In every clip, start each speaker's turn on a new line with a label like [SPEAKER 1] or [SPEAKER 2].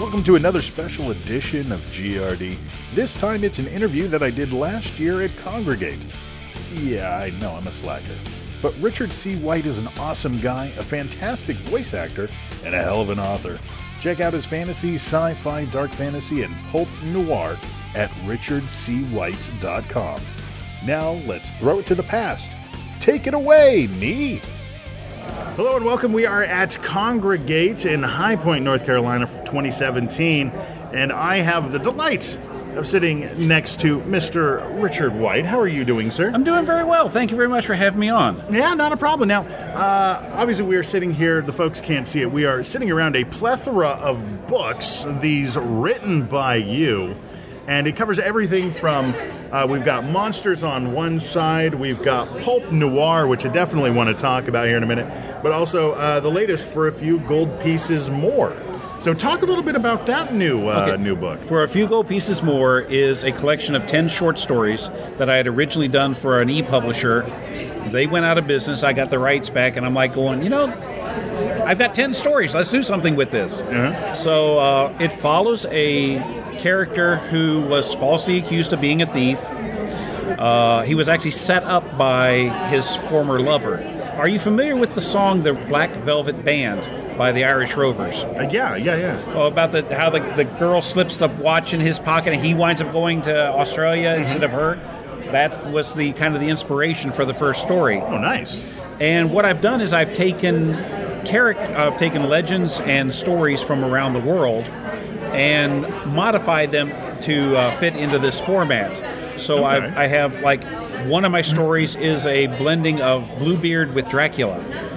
[SPEAKER 1] Welcome to another special edition of GRD. This time it's an interview that I did last year at Congregate. Yeah, I know I'm a slacker. But Richard C. White is an awesome guy, a fantastic voice actor, and a hell of an author. Check out his fantasy, sci-fi, dark fantasy, and pulp noir at richardcwhite.com. Now let's throw it to the past. Take it away, me! Hello and welcome. We are at Congregate in High Point, North Carolina for 2017, and I have the delight of sitting next to Mr. Richard White. How are you doing, sir?
[SPEAKER 2] I'm doing very well. Thank you very much for having me on.
[SPEAKER 1] Yeah, not a problem. Now, obviously we are sitting here, the folks can't see it, we are sitting around a plethora of books, these written by you, and it covers everything from, we've got monsters on one side, we've got pulp noir, which I definitely want to talk about here in a minute, but also the latest For a Few Gold Pieces More. So talk a little bit about that new book.
[SPEAKER 2] For a Few Gold Pieces More is a collection of 10 short stories that I had originally done for an e-publisher. They went out of business, I got the rights back, and I'm like going, I've got 10 stories, let's do something with this.
[SPEAKER 1] Uh-huh.
[SPEAKER 2] So it follows a character who was falsely accused of being a thief. He was actually set up by his former lover. Are you familiar with the song The Black Velvet Band by the Irish Rovers?
[SPEAKER 1] Yeah.
[SPEAKER 2] Oh, about how the girl slips the watch in his pocket and he winds up going to Australia instead of her? That was the kind of the inspiration for the first story.
[SPEAKER 1] Oh, nice.
[SPEAKER 2] And what I've done is I've taken legends and stories from around the world and modified them to fit into this format. So
[SPEAKER 1] okay.
[SPEAKER 2] I have, like, one of my stories is a blending of Bluebeard with Dracula.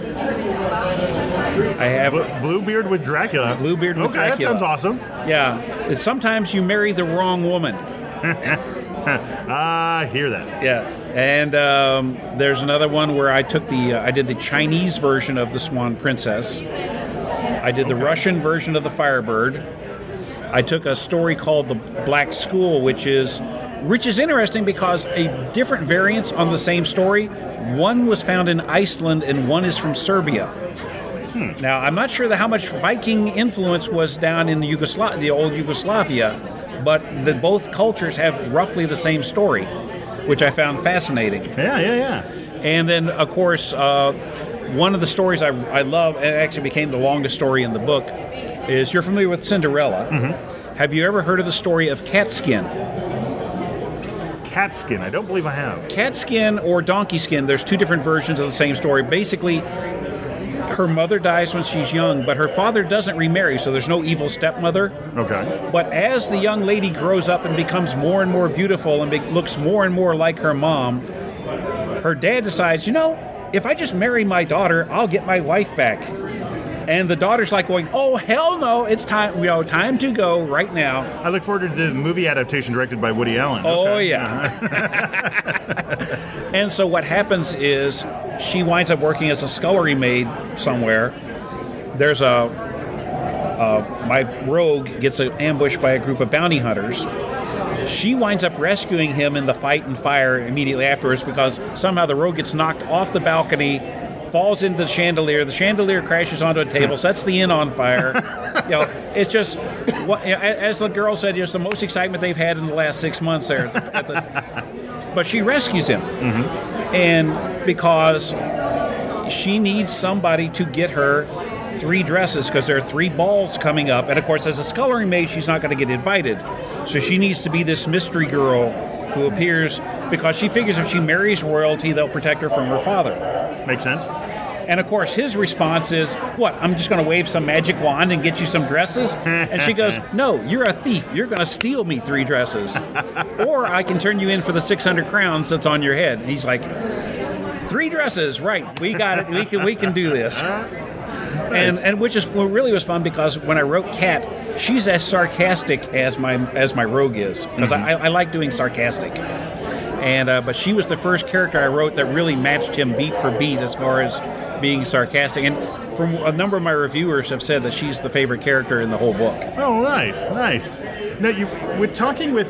[SPEAKER 2] I have
[SPEAKER 1] Bluebeard with Dracula.
[SPEAKER 2] Bluebeard with Dracula.
[SPEAKER 1] Okay, that sounds awesome.
[SPEAKER 2] Yeah. It's sometimes you marry the wrong woman.
[SPEAKER 1] I hear that.
[SPEAKER 2] Yeah. And there's another one where I took I did the Chinese version of the Swan Princess. I did the Russian version of the Firebird. I took a story called The Black School, which is interesting because a different variants on the same story. One was found in Iceland and one is from Serbia. Now, I'm not sure how much Viking influence was down in the old Yugoslavia, but both cultures have roughly the same story, which I found fascinating.
[SPEAKER 1] Yeah.
[SPEAKER 2] And then, of course, one of the stories I love, and it actually became the longest story in the book, is you're familiar with Cinderella. Mm-hmm. Have you ever heard of the story of Catskin?
[SPEAKER 1] Catskin? I don't believe I have.
[SPEAKER 2] Catskin or Donkey Skin, there's two different versions of the same story. Basically, her mother dies when she's young, but her father doesn't remarry, so there's no evil stepmother.
[SPEAKER 1] Okay.
[SPEAKER 2] But as the young lady grows up and becomes more and more beautiful and looks more and more like her mom, her dad decides, if I just marry my daughter, I'll get my wife back. And the daughter's like going, oh, hell no, it's time, time to go right now.
[SPEAKER 1] I look forward to the movie adaptation directed by Woody Allen.
[SPEAKER 2] Oh,
[SPEAKER 1] okay.
[SPEAKER 2] yeah. And so what happens is she winds up working as a scullery maid somewhere. There's my rogue gets ambushed by a group of bounty hunters. She winds up rescuing him in the fight and fire immediately afterwards because somehow the rogue gets knocked off the balcony, falls into the chandelier crashes onto a table, sets the inn on fire. It's just, as the girl said, it's the most excitement they've had in the last 6 months there. But she rescues him. Mm-hmm. And because she needs somebody to get her 3 dresses, because there are 3 balls coming up. And of course, as a scullery maid, she's not going to get invited. So she needs to be this mystery girl who appears because she figures if she marries royalty, they'll protect her from her father.
[SPEAKER 1] Makes sense.
[SPEAKER 2] And of course, his response is, what, I'm just going to wave some magic wand and get you some dresses? And she goes, no, you're a thief. You're going to steal me 3 dresses. Or I can turn you in for the 600 crowns that's on your head. And he's like, 3 dresses, right, we got it. We can do this. And which is what really was fun because when I wrote Kat, she's as sarcastic as my rogue is. Because I like doing sarcastic. And but she was the first character I wrote that really matched him beat for beat as far as being sarcastic. And from a number of my reviewers have said that she's the favorite character in the whole book.
[SPEAKER 1] Oh, nice. Now, with talking with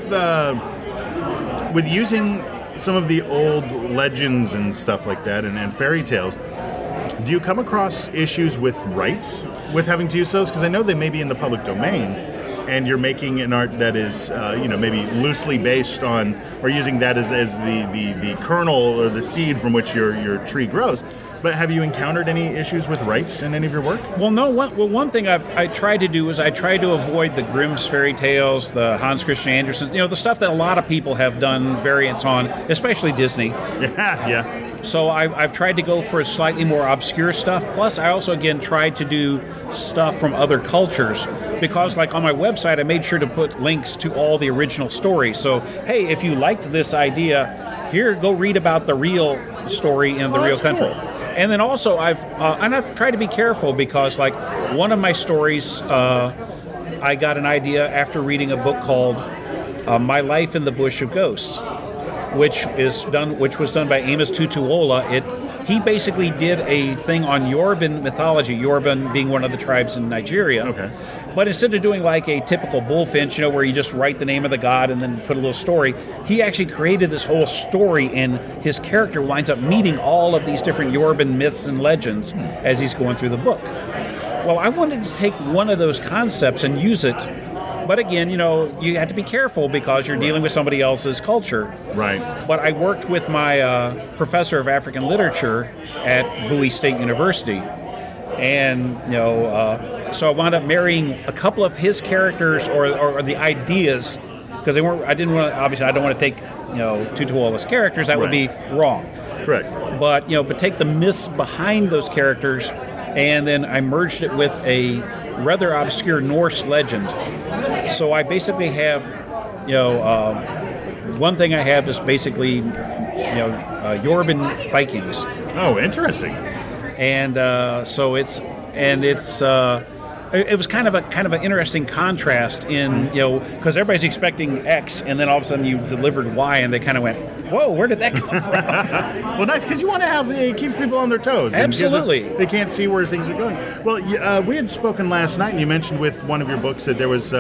[SPEAKER 1] using some of the old legends and stuff like that and fairy tales, do you come across issues with rights with having to use those? Because I know they may be in the public domain, and you're making an art that is, maybe loosely based on, or using that as the kernel or the seed from which your tree grows. But have you encountered any issues with rights in any of your work?
[SPEAKER 2] Well, no. One thing I tried to do is I tried to avoid the Grimm's fairy tales, the Hans Christian Andersen, the stuff that a lot of people have done variants on, especially Disney.
[SPEAKER 1] Yeah.
[SPEAKER 2] So I've tried to go for slightly more obscure stuff. Plus, I also, again, tried to do stuff from other cultures because, like, on my website, I made sure to put links to all the original stories. So, hey, if you liked this idea, here, go read about the real story in the real country.
[SPEAKER 1] Cool.
[SPEAKER 2] And then also, I've tried to be careful because, like, one of my stories, I got an idea after reading a book called My Life in the Bush of Ghosts, which was done by Amos Tutuola. He basically did a thing on Yoruban mythology, Yoruban being one of the tribes in Nigeria.
[SPEAKER 1] Okay.
[SPEAKER 2] But instead of doing like a typical bullfinch, where you just write the name of the god and then put a little story, he actually created this whole story, and his character winds up meeting all of these different Yoruban myths and legends as he's going through the book. Well, I wanted to take one of those concepts and use it, but again, you have to be careful because you're dealing with somebody else's culture.
[SPEAKER 1] Right.
[SPEAKER 2] But I worked with my professor of African literature at Bowie State University, and so I wound up marrying a couple of his characters or the ideas, because they weren't. I don't want to take Tutuola's characters. That would be wrong.
[SPEAKER 1] Correct.
[SPEAKER 2] But take the myths behind those characters, and then I merged it with a rather obscure Norse legend. So I basically have, one thing I have is basically, Yoruban Vikings.
[SPEAKER 1] Oh, interesting.
[SPEAKER 2] And it was kind of an interesting contrast in, because everybody's expecting X, and then all of a sudden you delivered Y, and they kind of went, whoa, where did that come from?
[SPEAKER 1] Well, nice, because you want to have it keeps people on their toes.
[SPEAKER 2] Absolutely.
[SPEAKER 1] They can't see where things are going. Well, we had spoken last night, and you mentioned with one of your books that there was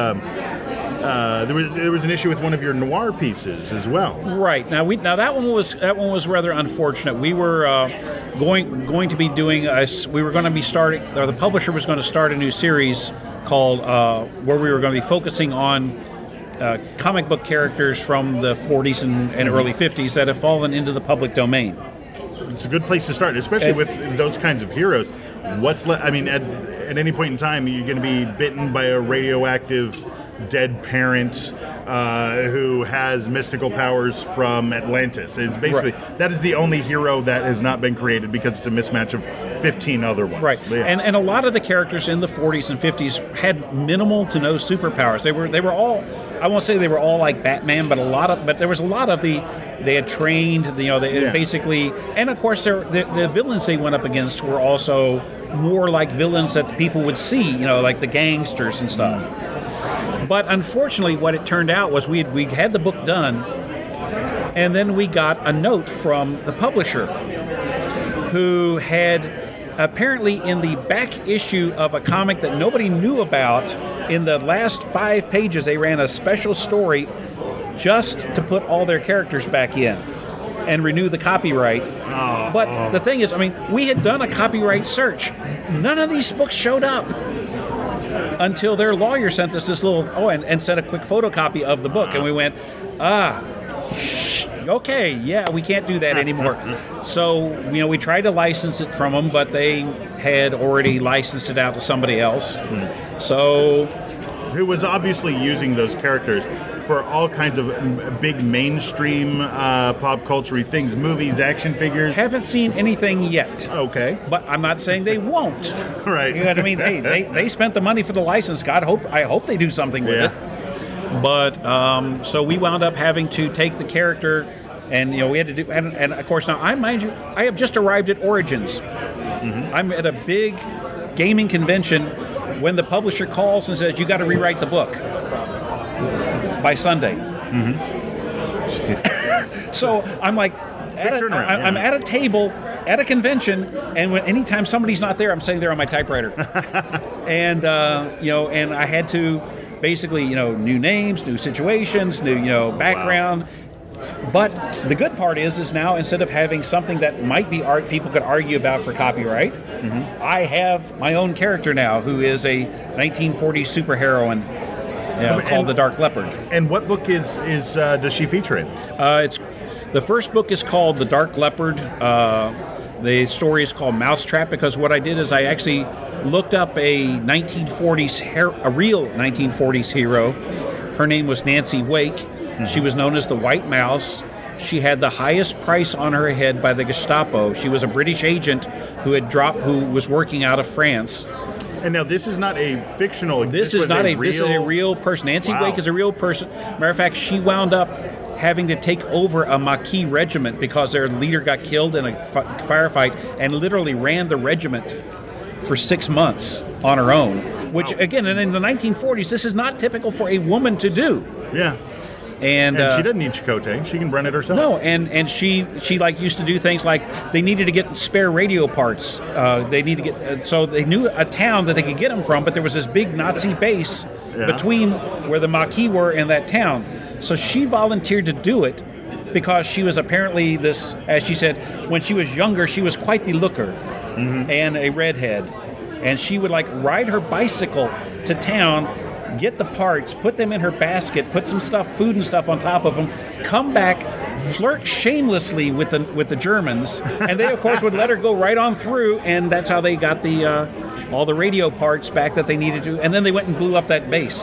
[SPEAKER 1] an issue with one of your noir pieces as well.
[SPEAKER 2] Right. Now that one was rather unfortunate. We were going to be doing the publisher was going to start a new series called where we were going to be focusing on comic book characters from the 40s and early 50s that have fallen into the public domain.
[SPEAKER 1] It's a good place to start, especially with those kinds of heroes. At any point in time, you're going to be bitten by a radioactive dead parent who has mystical powers from Atlantis. It's basically that is the only hero that has not been created because it's a mismatch of 15 other ones.
[SPEAKER 2] Right,
[SPEAKER 1] Yeah.
[SPEAKER 2] and a lot of the characters in the 40s and 50s had minimal to no superpowers. They were all, I won't say they were all like Batman, but there was a lot of they had trained. Basically, and of course the villains they went up against were also more like villains that people would see, like the gangsters and stuff. But unfortunately, what it turned out was we had the book done, and then we got a note from the publisher who had apparently in the back issue of a comic that nobody knew about, in the last 5 pages, they ran a special story just to put all their characters back in and renew the copyright. But the thing is, we had done a copyright search. None of these books showed up until their lawyer sent us this little, and sent a quick photocopy of the book. And we went, okay, yeah, we can't do that anymore. So, we tried to license it from them, but they had already licensed it out to somebody else. So,
[SPEAKER 1] who was obviously using those characters for all kinds of big mainstream pop culture things, movies, action figures.
[SPEAKER 2] Haven't seen anything yet.
[SPEAKER 1] Okay.
[SPEAKER 2] But I'm not saying they won't.
[SPEAKER 1] Right.
[SPEAKER 2] You know what I mean? They spent the money for the license. I hope they do something with it. But so we wound up having to take the character, and we had to do, and of course now I have just arrived at Origins. Mm-hmm. I'm at a big gaming convention when the publisher calls and says you got to rewrite the book by Sunday. Mm-hmm. So I'm like, I'm at a table at a convention, and anytime somebody's not there, I'm sitting there on my typewriter, and and I had to basically new names, new situations, new background. Wow. But the good part is now instead of having something that might be art people could argue about for copyright, I have my own character now who is a 1940s superheroine. called The Dark Leopard.
[SPEAKER 1] And what book does she feature in?
[SPEAKER 2] It's the first book is called The Dark Leopard. The story is called Mousetrap, because what I did is I actually looked up a real 1940s hero. Her name was Nancy Wake. Mm-hmm. She was known as the White Mouse. She had the highest price on her head by the Gestapo. She was a British agent who was working out of France.
[SPEAKER 1] And now this is not a fictional.
[SPEAKER 2] This is a real person. Nancy Wake is a real person. Matter of fact, she wound up having to take over a Maquis regiment because their leader got killed in a firefight, and literally ran the regiment for 6 months on her own. Which, again, in the 1940s, this is not typical for a woman to do.
[SPEAKER 1] Yeah. And she doesn't need chicote. She can run it herself.
[SPEAKER 2] No, and she like used to do things like they needed to get spare radio parts. They need to get so they knew a town that they could get them from, but there was this big Nazi base between where the Maquis were and that town. So she volunteered to do it because she was apparently this, as she said, when she was younger, she was quite the looker and a redhead, and she would like ride her bicycle to town, get the parts, put them in her basket, put some food and stuff on top of them, come back, flirt shamelessly with the Germans, and they of course would let her go right on through, and that's how they got the all the radio parts back that they needed to, and then they went and blew up that base.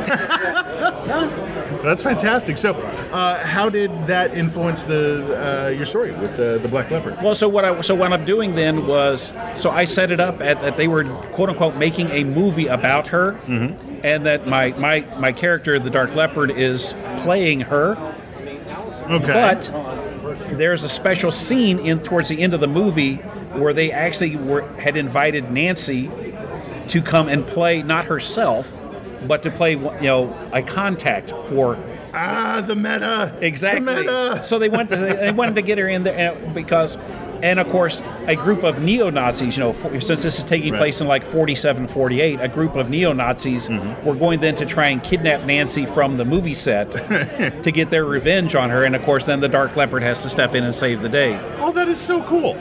[SPEAKER 1] That's fantastic. So, how did that influence your story with the Black Leopard?
[SPEAKER 2] Well, so what I'm doing then was, I set it up that they were quote unquote making a movie about her, and that my character, the Dark Leopard, is playing her.
[SPEAKER 1] Okay.
[SPEAKER 2] But there's a special scene towards the end of the movie where they actually had invited Nancy to come and play, not herself, but to play, a contact for.
[SPEAKER 1] The meta.
[SPEAKER 2] Exactly.
[SPEAKER 1] The meta.
[SPEAKER 2] So they wanted to get her in there because, and of course, a group of neo-Nazis, since this is taking place in like 47, 48, a group of neo-Nazis were going then to try and kidnap Nancy from the movie set to get their revenge on her. And of course, then the Dark Leopard has to step in and save the day.
[SPEAKER 1] Oh, that is so cool.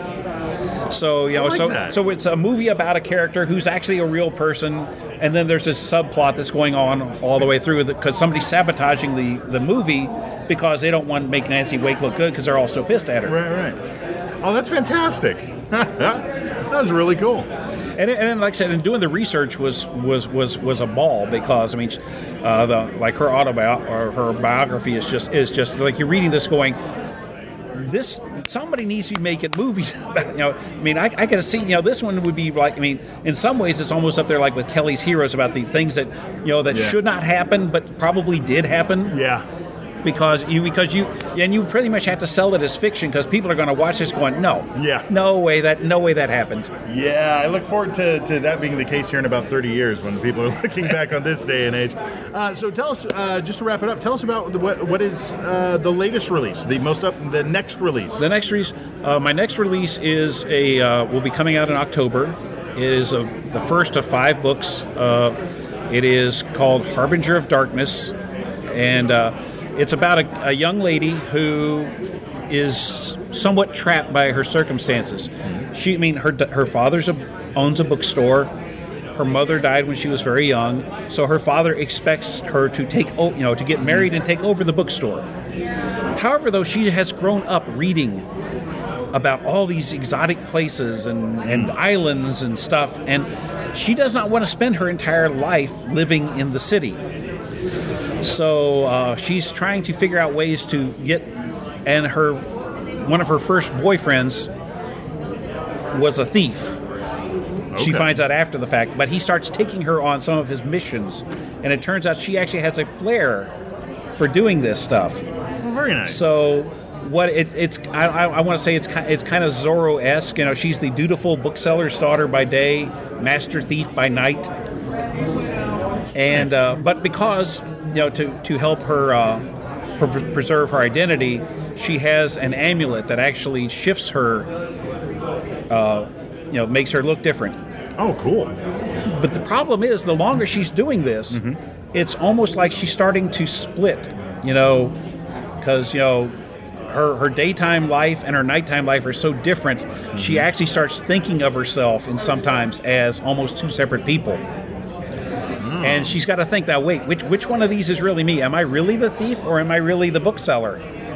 [SPEAKER 2] So so it's a movie about a character who's actually a real person, and then there's this subplot that's going on all the way through because somebody's sabotaging the movie because they don't want to make Nancy Wake look good because they're all so pissed at her.
[SPEAKER 1] Right. Oh, that's fantastic. That was really cool.
[SPEAKER 2] And like I said, and doing the research was a ball because her her biography is just like you're reading this going, this somebody needs to be making movies about, I can see, this one would be like, in some ways it's almost up there like with Kelly's Heroes about the things that, that should not happen, but probably did happen.
[SPEAKER 1] Yeah.
[SPEAKER 2] Because you pretty much have to sell it as fiction because people are going to watch this going, no way that happened.
[SPEAKER 1] Yeah, I look forward to that being the case here in about 30 years when people are looking back on this day and age. So tell us, just to wrap it up, tell us about what is the latest release, the next release.
[SPEAKER 2] The next release, my next release is will be coming out in October. It is the first of 5 books. It is called Harbinger of Darkness, and it's about a young lady who is somewhat trapped by her circumstances. Her father owns a bookstore. Her mother died when she was very young, so her father expects her to to get married and take over the bookstore. However, though, she has grown up reading about all these exotic places and islands and stuff, and she does not want to spend her entire life living in the city. So she's trying to figure out ways to get, and one of her first boyfriends was a thief. Okay. She finds out after the fact, but he starts taking her on some of his missions, and it turns out she actually has a flair for doing this stuff.
[SPEAKER 1] Well, very nice.
[SPEAKER 2] So what I want to say it's kind of Zorro-esque. She's the dutiful bookseller's daughter by day, master thief by night, and but because to help her preserve her identity, she has an amulet that actually shifts her, makes her look different.
[SPEAKER 1] Oh, cool.
[SPEAKER 2] But the problem is, the longer she's doing this, it's almost like she's starting to split, because, her daytime life and her nighttime life are so different, she actually starts thinking of herself sometimes as almost 2 separate people. And she's got to think now, wait, which one of these is really me? Am I really the thief or am I really the bookseller?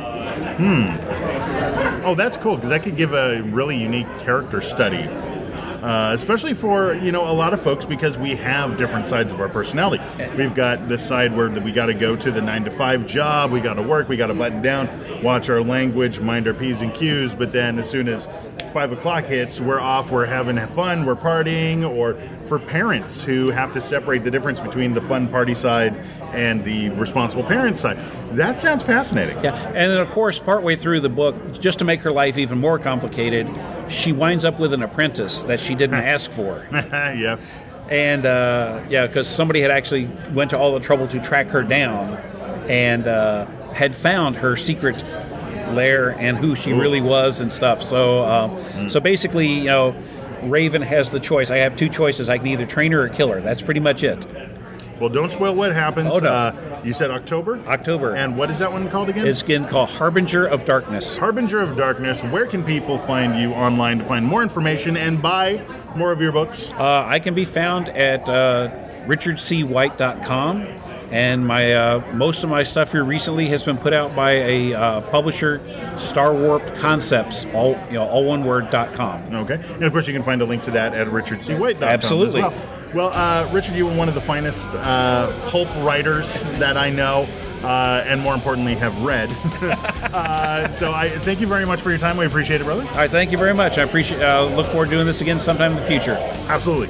[SPEAKER 1] Oh, that's cool, because that could give a really unique character study. Especially for, a lot of folks, because we have different sides of our personality. We've got this side where we got to go to the 9-to-5 job, we got to work, we got to button down, watch our language, mind our P's and Q's, but then as soon as 5 o'clock hits, we're off, we're having fun, we're partying. Or for parents who have to separate the difference between the fun party side and the responsible parent side. That sounds fascinating.
[SPEAKER 2] Yeah, and then of course, partway through the book, just to make her life even more complicated, she winds up with an apprentice that she didn't ask for.
[SPEAKER 1] Yeah.
[SPEAKER 2] And, because somebody had actually went to all the trouble to track her down and had found her secret lair and who she really was and stuff. So basically, Raven has the choice. I have two choices. I can either train her or kill her. That's pretty much it.
[SPEAKER 1] Well, don't spoil what happens.
[SPEAKER 2] Oh, no.
[SPEAKER 1] You said October?
[SPEAKER 2] October.
[SPEAKER 1] And what is that one called again?
[SPEAKER 2] It's again called Harbinger of Darkness.
[SPEAKER 1] Harbinger of Darkness. Where can people find you online to find more information and buy more of your books?
[SPEAKER 2] I can be found at richardcwhite.com. And my most of my stuff here recently has been put out by a publisher, Star Warp Concepts, all one word.com.
[SPEAKER 1] Okay. And of course, you can find a link to that at richardcwhite.com.
[SPEAKER 2] Absolutely.
[SPEAKER 1] As well, Richard, you are one of the finest pulp writers that I know, and more importantly, have read. So I thank you very much for your time. We appreciate it, brother.
[SPEAKER 2] All right, thank you very much. I appreciate. Look forward to doing this again sometime in the future.
[SPEAKER 1] Absolutely.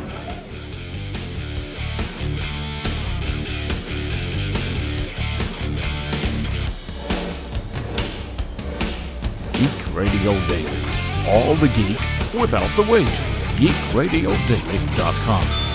[SPEAKER 3] Geek Radio Daily. All the geek without the wait. GeekRadioDaily.com.